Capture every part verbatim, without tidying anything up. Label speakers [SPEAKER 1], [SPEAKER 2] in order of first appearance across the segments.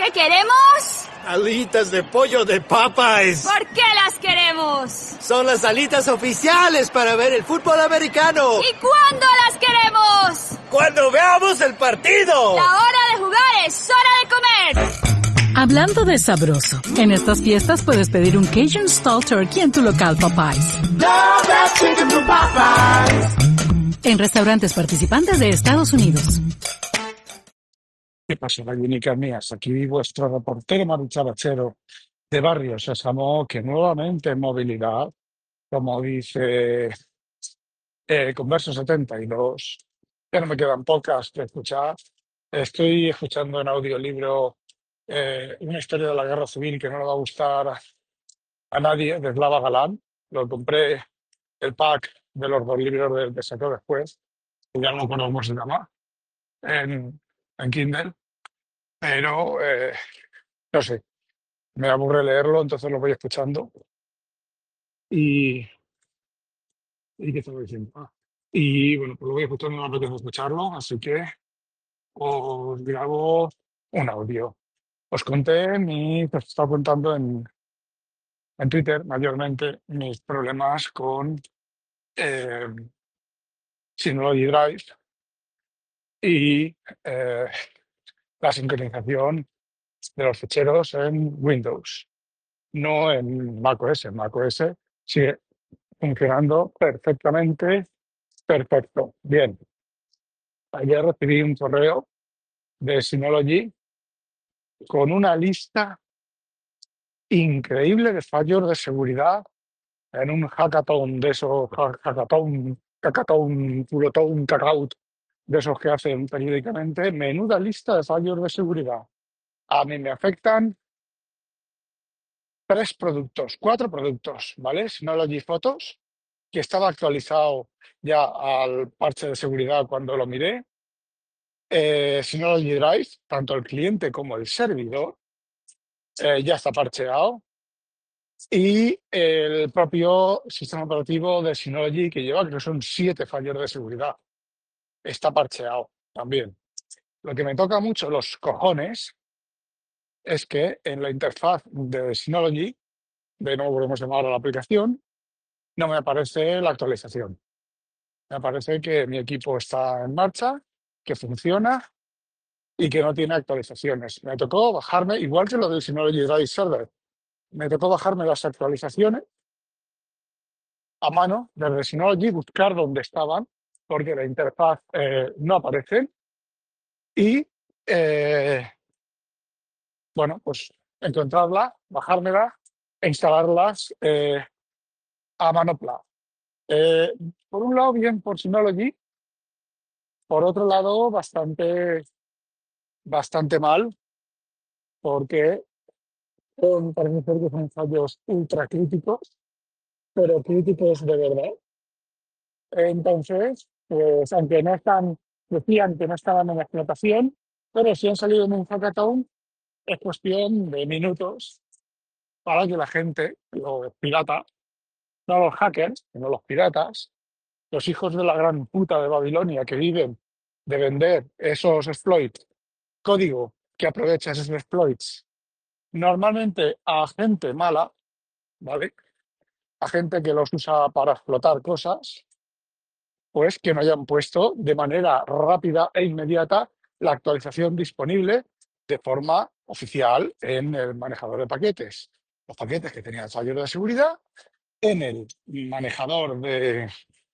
[SPEAKER 1] ¿Qué queremos?
[SPEAKER 2] Alitas de pollo de Popeyes.
[SPEAKER 1] ¿Por qué las queremos?
[SPEAKER 2] Son las alitas oficiales para ver el fútbol americano.
[SPEAKER 1] ¿Y cuándo las queremos?
[SPEAKER 2] ¡Cuando veamos el partido!
[SPEAKER 1] La hora de jugar es hora de comer.
[SPEAKER 3] Hablando de sabroso, en estas fiestas puedes pedir un Cajun Style Turkey en tu local Popeyes.
[SPEAKER 4] Love that chicken from Popeyes.
[SPEAKER 3] En restaurantes participantes de Estados Unidos.
[SPEAKER 5] ¿Qué pasa, gallinicas mías? Aquí vuestro reportero Manu Chabachero de Barrio Sésamo, que nuevamente en movilidad, como dice eh, Converso setenta y dos, ya no me quedan pocas que escuchar. Estoy escuchando en audiolibro eh, una historia de la guerra civil que no le va a gustar a, a nadie, de Slava Galán. Lo compré el pack de los dos libros de, de sacó después, que ya no me acuerdo cómo se llama, en, en Kindle, pero eh, no sé, me aburre leerlo, entonces lo voy escuchando. Y, ¿y qué estaba diciendo? Ah, y bueno, pues lo voy escuchando, no me apetece escucharlo, así que os grabo un audio. Os conté, mi, os estaba contando en, en Twitter mayormente mis problemas con eh, Synology Drive y eh, la sincronización de los ficheros en Windows, no en macOS. En macOS sigue funcionando perfectamente, perfecto. Bien, ayer recibí un correo de Synology con una lista increíble de fallos de seguridad en un hackathon de esos, ha- hackathon, hackathon, culothon, cacaut, de esos que hacen periódicamente. Menuda lista de fallos de seguridad. A mí me afectan tres productos, cuatro productos, ¿vale? Synology Photos, que estaba actualizado ya al parche de seguridad cuando lo miré. Eh, Synology Drive, tanto el cliente como el servidor, eh, ya está parcheado. Y el propio sistema operativo de Synology que lleva, que son siete fallos de seguridad, está parcheado también. Lo que me toca mucho los cojones es que en la interfaz de Synology, de nuevo volvemos a llamar a la aplicación, no me aparece la actualización. Me parece que mi equipo está en marcha, que funciona y que no tiene actualizaciones. Me tocó bajarme, igual que lo del Synology Drive Server, me tocó bajarme las actualizaciones a mano desde Synology, buscar dónde estaban, porque la interfaz eh, no aparece. Y, eh, bueno, pues encontrarla, bajármela e instalarlas eh, a mano plaza. Eh, por un lado, bien por Synology, por otro lado, bastante bastante mal, porque son, parece ser que son fallos ultra críticos, pero críticos de verdad. Entonces, pues aunque no están, decían que no estaban en explotación, pero si han salido en un hackathon, es cuestión de minutos para que la gente, los piratas, no los hackers, sino los piratas, los hijos de la gran puta de Babilonia que viven de vender esos exploits, código que aprovecha esos exploits normalmente a gente mala, ¿vale? A gente que los usa para explotar cosas, pues que no hayan puesto de manera rápida e inmediata la actualización disponible de forma oficial en el manejador de paquetes. Los paquetes que tenían fallos de seguridad en el manejador de,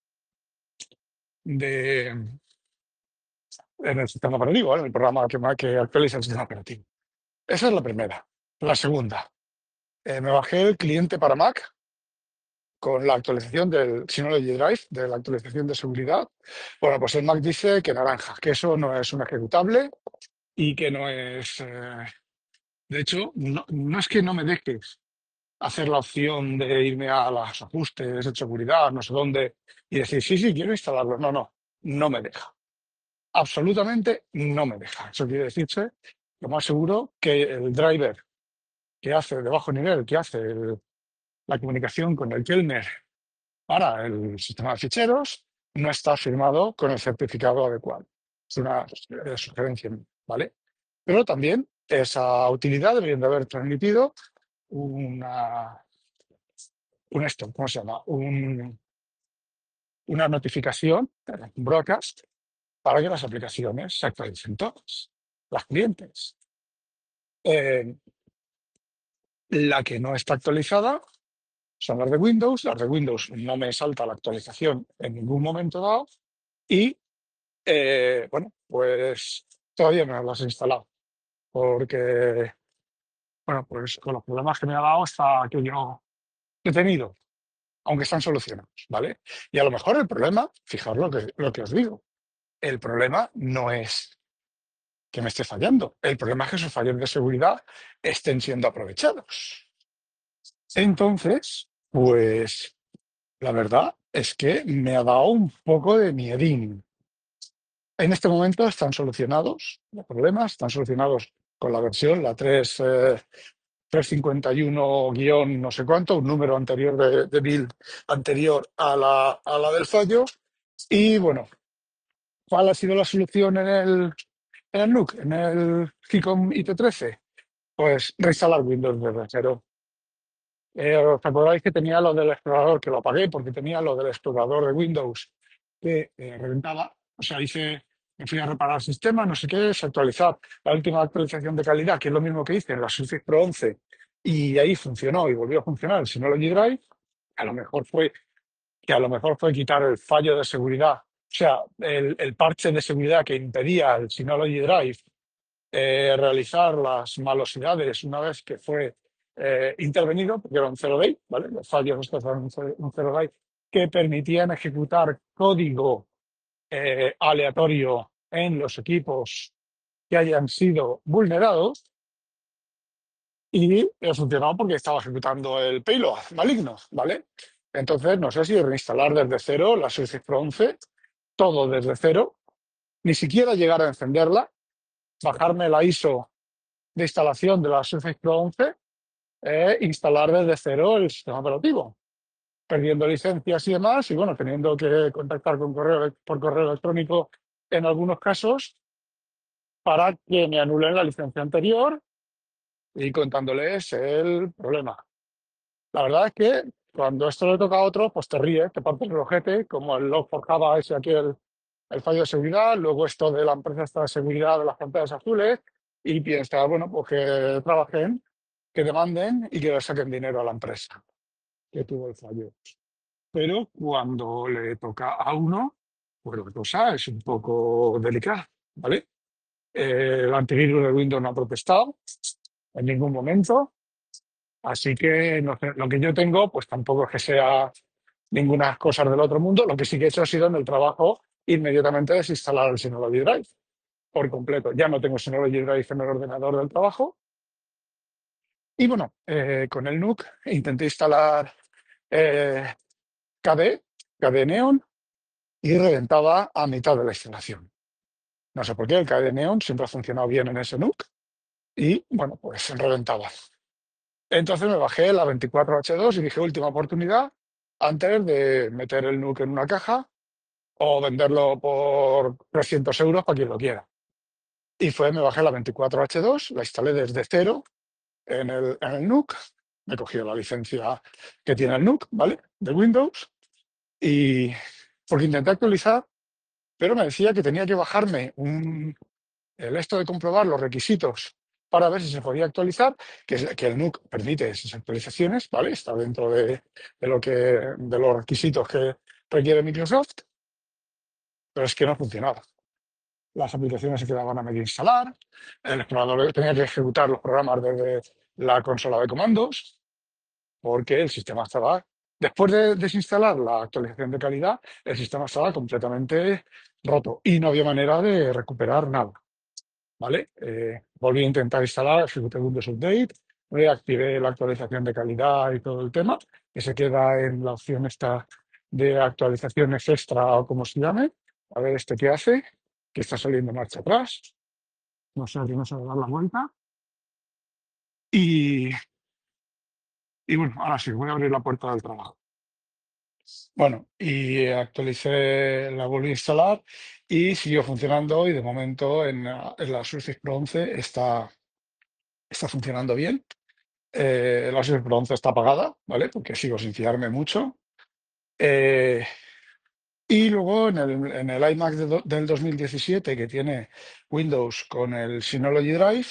[SPEAKER 5] de en el sistema operativo, en el programa que, ma- que actualiza el sistema operativo. Esa es la primera. La segunda, eh, me bajé el cliente para Mac con la actualización del Synology Drive, de la actualización de seguridad. Bueno, pues el Mac dice que naranja, que eso no es un ejecutable y que no es... eh, de hecho, no, no es que no me dejes hacer la opción de irme a los ajustes de seguridad, no sé dónde, y decir, sí, sí, quiero instalarlo. No, no, no me deja. Absolutamente no me deja. Eso quiere decirse, lo más seguro, que el driver que hace de bajo nivel, que hace el- la comunicación con el kernel para el sistema de ficheros, no está firmado con el certificado adecuado. Es una eh, sugerencia, ¿vale? Pero también esa utilidad deberían de haber transmitido una, un esto, ¿cómo se llama? Un- una notificación, un broadcast, para que las aplicaciones se actualicen todas, las clientes. Eh, la que no está actualizada son las de Windows. Las de Windows no me salta la actualización en ningún momento dado y, eh, bueno, pues todavía no las he instalado porque, bueno, pues con los problemas que me ha dado hasta que yo he tenido, aunque están solucionados, ¿vale? Y a lo mejor el problema, fijaos lo que, lo que os digo, el problema no es que me esté fallando, el problema es que esos fallos de seguridad estén siendo aprovechados. Entonces, pues la verdad es que me ha dado un poco de miedín. En este momento están solucionados los problemas, están solucionados con la versión, la tres, eh, trescientos cincuenta y uno guión no sé cuánto, un número anterior de, de build anterior a la, a la del fallo. Y bueno, ¿cuál ha sido la solución en el, en el NUC, en el GCOM I T trece? Pues reinstalar Windows desde cero. Eh, ¿Os acordáis que tenía lo del explorador, que lo apagué porque tenía lo del explorador de Windows que eh, reventaba? O sea, hice, me fui a reparar el sistema, no sé qué, es actualizar la última actualización de calidad, que es lo mismo que hice en la Surface Pro once, y ahí funcionó y volvió a funcionar el Synology Drive. A lo mejor fue que a lo mejor fue quitar el fallo de seguridad, o sea, el, el parche de seguridad que impedía al Synology Drive eh, realizar las malosidades una vez que fue eh, intervenido, porque era un zero day, ¿vale? Los fallos estos eran un zero un zero day que permitían ejecutar código eh, aleatorio en los equipos que hayan sido vulnerados y eh, funcionó porque estaba ejecutando el payload maligno, ¿vale? Entonces, no sé si reinstalar desde cero la Surface Pro once, todo desde cero, ni siquiera llegar a encenderla, bajarme la I S O de instalación de la Surface Pro once e instalar desde cero el sistema operativo, perdiendo licencias y demás, y bueno, teniendo que contactar con correo, por correo electrónico en algunos casos para que me anulen la licencia anterior y contándoles el problema. La verdad es que cuando esto le toca a otro, pues te ríes, te partes el ojete, como el log for Java ese aquí, el, el fallo de seguridad, luego esto de la empresa esta de seguridad de las pantallas azules, y piensas, bueno, pues que trabajen, que demanden y que le saquen dinero a la empresa que tuvo el fallo. Pero cuando le toca a uno, pues la cosa es un poco delicada, ¿vale? Eh, el antivirus de Windows no ha protestado en ningún momento, así que no sé, lo que yo tengo, pues tampoco es que sea ninguna cosa del otro mundo. Lo que sí que he hecho ha sido en el trabajo inmediatamente desinstalar el Synology Drive por completo. Ya no tengo Synology Drive en el ordenador del trabajo. Y bueno, eh, con el NUC intenté instalar eh, K D, K D Neon, y reventaba a mitad de la instalación. No sé por qué, el K D Neon siempre ha funcionado bien en ese NUC y bueno, pues reventaba. Entonces me bajé la veinticuatro H dos y dije última oportunidad antes de meter el NUC en una caja o venderlo por trescientos euros para quien lo quiera. Y fue, me bajé la veinticuatro H dos, la instalé desde cero en el, en el NUC, me cogí la licencia que tiene el NUC, ¿vale? De Windows, y porque intenté actualizar, pero me decía que tenía que bajarme un, el esto de comprobar los requisitos para ver si se podía actualizar, que, es- que el NUC permite esas actualizaciones, ¿vale? Está dentro de, de lo que, de los requisitos que requiere Microsoft, pero es que no funcionaba. Las aplicaciones se quedaban a medio instalar, el explorador tenía que ejecutar los programas desde la consola de comandos, porque el sistema estaba, después de desinstalar la actualización de calidad, el sistema estaba completamente roto y no había manera de recuperar nada. ¿Vale? Eh, volví a intentar instalar, ejecuté Windows Update, reactivé la actualización de calidad y todo el tema, que se queda en la opción esta de actualizaciones extra o como se llame. A ver este qué hace, que está saliendo marcha atrás. No sé si no se va a dar la vuelta. Y, y bueno, ahora sí, voy a abrir la puerta del trabajo. Bueno, y actualicé, la volví a instalar y siguió funcionando y de momento en, la- en la Surface Pro once está, está funcionando bien. Eh, la Surface Pro once está apagada, ¿vale? Porque sigo sin fiarme mucho. Eh, y luego en el, en el iMac de do- del dos mil diecisiete, que tiene Windows con el Synology Drive,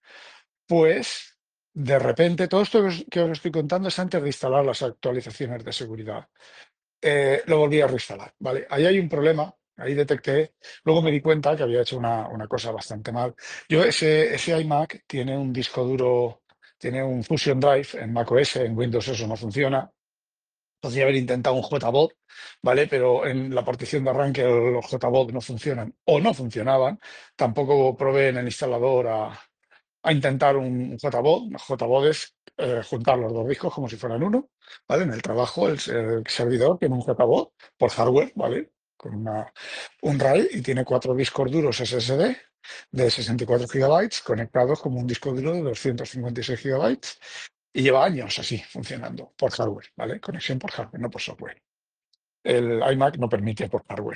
[SPEAKER 5] pues de repente todo esto que os, que os estoy contando es antes de instalar las actualizaciones de seguridad. Eh, lo volví a reinstalar, ¿vale? Ahí hay un problema, ahí detecté, luego me di cuenta que había hecho una, una cosa bastante mal. Yo, ese, ese iMac tiene un disco duro, tiene un Fusion Drive en macOS, en Windows eso no funciona. Podría haber intentado un J B O D, ¿vale? Pero en la partición de arranque los J B O D no funcionan o no funcionaban. Tampoco probé en el instalador a, a intentar un J B O D. J B O D es eh, juntar los dos discos como si fueran uno, ¿vale? En el trabajo el, el servidor tiene un J B O D por hardware, ¿vale? Con una, un RAID y tiene cuatro discos duros S S D de sesenta y cuatro gigabytes conectados como un disco duro de doscientos cincuenta y seis gigabytes y lleva años así funcionando por hardware, ¿vale? Conexión por hardware, no por software. El iMac no permite por hardware.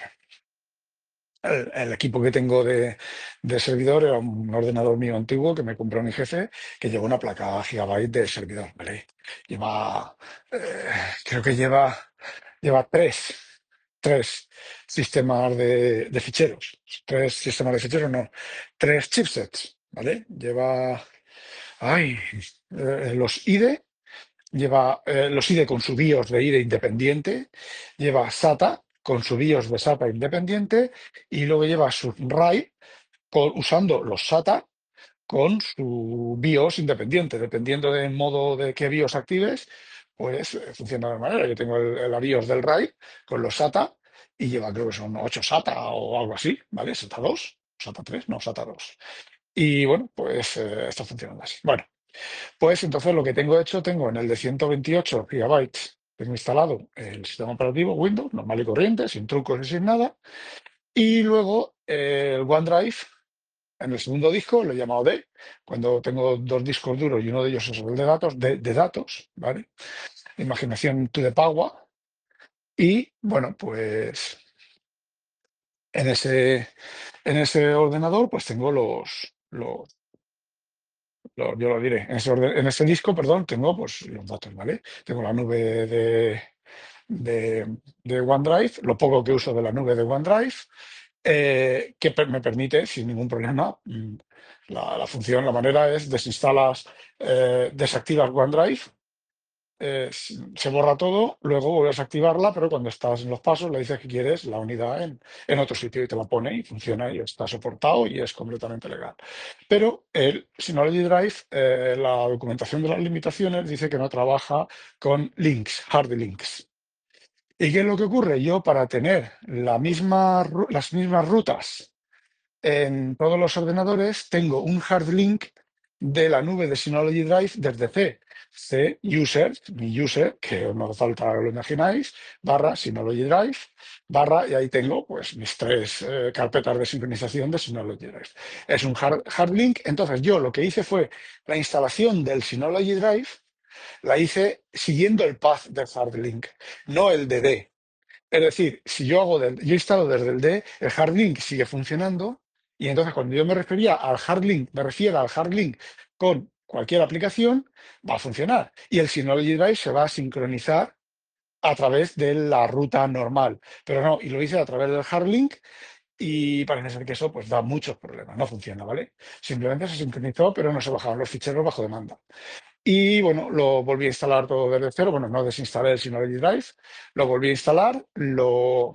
[SPEAKER 5] El, el equipo que tengo de, de servidor era un ordenador mío antiguo que me compró mi jefe, que lleva una placa gigabyte de servidor, ¿vale? Lleva, eh, creo que lleva, lleva tres, tres sistemas de, de ficheros. Tres sistemas de ficheros, no, tres chipsets, ¿vale? Lleva, ay, eh, los I D E. Lleva eh, los I D E con su BIOS de I D E independiente, lleva SATA con su BIOS de SATA independiente y luego lleva su RAID con- usando los SATA con su BIOS independiente. Dependiendo del modo de qué BIOS actives, pues eh, funciona de la manera. Yo tengo el, la BIOS del RAID con los SATA y lleva, creo que son ocho SATA o algo así, ¿vale? SATA dos, SATA tres, no, SATA dos. Y bueno, pues eh, está funcionando así. Bueno. Pues entonces lo que tengo hecho, tengo en el de ciento veintiocho gigabytes, tengo instalado el sistema operativo Windows, normal y corriente, sin trucos y sin nada. Y luego eh, el OneDrive, en el segundo disco, lo he llamado D, cuando tengo dos discos duros y uno de ellos es el de datos, de, de datos, ¿vale? Imaginación to the power. Y bueno, pues en ese, en ese ordenador, pues tengo los, los lo- yo lo diré. En ese, orden- en ese disco, perdón, tengo pues los datos, ¿vale? Tengo la nube de, de, de OneDrive, lo poco que uso de la nube de OneDrive, eh, que per- me permite, sin ningún problema, mm, la, la función, la manera es desinstalas, eh, desactivas OneDrive, eh, s- se borra todo, luego vuelves a activarla, pero cuando estás en los pasos le dices que quieres la unidad en, en otro sitio y te la pone y funciona y está soportado y es completamente legal. Pero el Synology Drive, eh, la documentación de las limitaciones dice que no trabaja con links, hard links. ¿Y qué es lo que ocurre? Yo para tener la misma, ru- las mismas rutas en todos los ordenadores tengo un hard link de la nube de Synology Drive desde C. C user, mi user, que no hace falta que lo imagináis, barra Synology Drive, barra, y ahí tengo pues mis tres eh, carpetas de sincronización de Synology Drive. Es un hard, hard link, entonces yo lo que hice fue la instalación del Synology Drive, la hice siguiendo el path del hard link, no el de D. Es decir, si yo hago del- yo instalo desde el D, el hard link sigue funcionando y entonces cuando yo me refería al hard link, me refiero al hard link con cualquier aplicación, va a funcionar. Y el Synology Drive se va a sincronizar a través de la ruta normal. Pero no, y lo hice a través del hard link y parece ser que eso pues da muchos problemas, no funciona, ¿vale? Simplemente se sincronizó, pero no se bajaron los ficheros bajo demanda. Y bueno, lo volví a instalar todo desde cero. Bueno, no desinstalé el Synology Drive, lo volví a instalar, lo,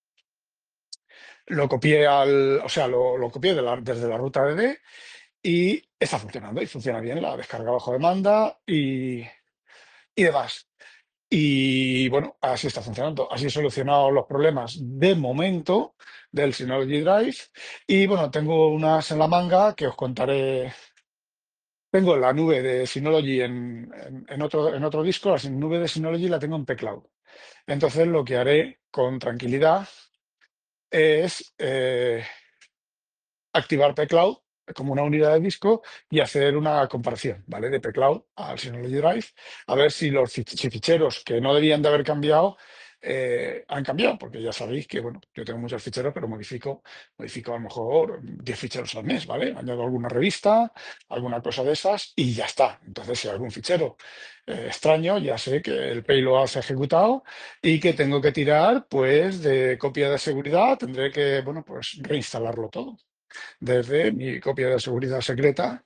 [SPEAKER 5] lo copié al, o sea, lo, lo copié de la- desde la ruta de D y está funcionando y funciona bien la descarga bajo demanda y, y demás. Y bueno, así está funcionando. Así he solucionado los problemas de momento del Synology Drive. Y bueno, tengo unas en la manga que os contaré. Tengo la nube de Synology en, en- en otro, en otro disco, la nube de Synology la tengo en pCloud. Entonces lo que haré con tranquilidad es eh, activar pCloud como una unidad de disco y hacer una comparación, ¿vale? De pCloud al Synology Drive, a ver si los fich- si ficheros que no debían de haber cambiado eh, han cambiado, porque ya sabéis que, bueno, yo tengo muchos ficheros, pero modifico, modifico a lo mejor diez ficheros al mes, ¿vale? Añado alguna revista, alguna cosa de esas y ya está. Entonces, si hay algún fichero eh, extraño, ya sé que el payload se ha ejecutado y que tengo que tirar, pues, de copia de seguridad. Tendré que, bueno, pues, reinstalarlo todo desde mi copia de seguridad secreta,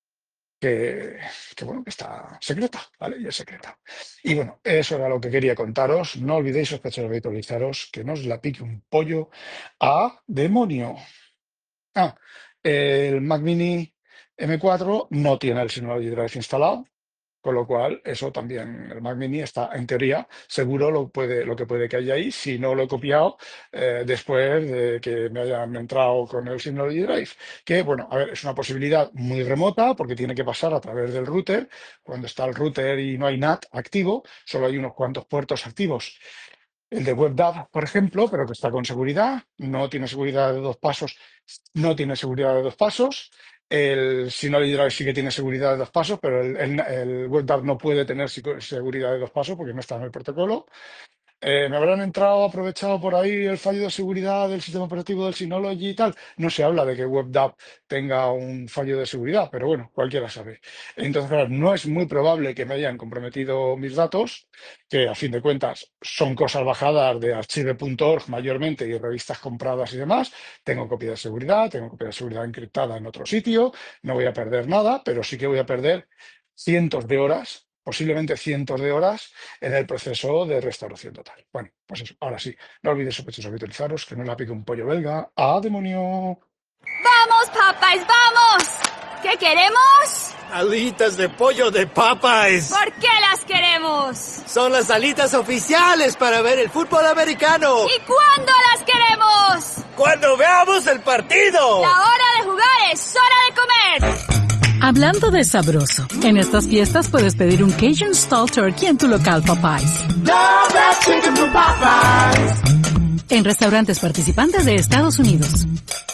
[SPEAKER 5] que, que, bueno, que está secreta, ¿vale? Y es secreta. Y bueno, eso era lo que quería contaros. No olvidéis, sospechosos, habitualizaros, que no os la pique un pollo a demonio. Ah, el Mac Mini M cuatro no tiene el Synology Drive instalado, con lo cual eso también, el Mac Mini está, en teoría, seguro lo, puede, lo que puede que haya ahí, si no lo he copiado eh, después de que me hayan entrado con el Synology Drive. Que, bueno, a ver, es una posibilidad muy remota porque tiene que pasar a través del router. Cuando está el router y no hay N A T activo, solo hay unos cuantos puertos activos. El de WebDAV, por ejemplo, pero que está con seguridad, no tiene seguridad de dos pasos, no tiene seguridad de dos pasos. El Synology Drive sí que tiene seguridad de dos pasos, pero el, el, el WebDAV no puede tener sico- seguridad de dos pasos porque no está en el protocolo. Eh, ¿me habrán entrado, aprovechado por ahí el fallo de seguridad del sistema operativo del Synology y tal? No se habla de que WebDAV tenga un fallo de seguridad, pero bueno, cualquiera sabe. Entonces, claro, no es muy probable que me hayan comprometido mis datos, que a fin de cuentas son cosas bajadas de archive punto org mayormente y revistas compradas y demás. Tengo copia de seguridad, tengo copia de seguridad encriptada en otro sitio, no voy a perder nada, pero sí que voy a perder cientos de horas, posiblemente cientos de horas, en el proceso de restauración total. Bueno, pues eso, ahora sí, no olvidéis, sospechosos, habitualizaros, que no la pique un pollo belga. ¡A demonio!
[SPEAKER 1] ¡Vamos, Popeyes, vamos! ¿Qué queremos?
[SPEAKER 2] Alitas de pollo de Popeyes.
[SPEAKER 1] ¿Por qué las queremos?
[SPEAKER 2] Son las alitas oficiales para ver el fútbol americano.
[SPEAKER 1] ¿Y cuándo las queremos?
[SPEAKER 2] ¡Cuando veamos el partido!
[SPEAKER 1] La hora de jugar es hora de comer.
[SPEAKER 3] Hablando de sabroso, en estas fiestas puedes pedir un Cajun Stall Turkey en tu local Popeyes.
[SPEAKER 4] Double chicken from Popeyes.
[SPEAKER 3] En restaurantes participantes de Estados Unidos.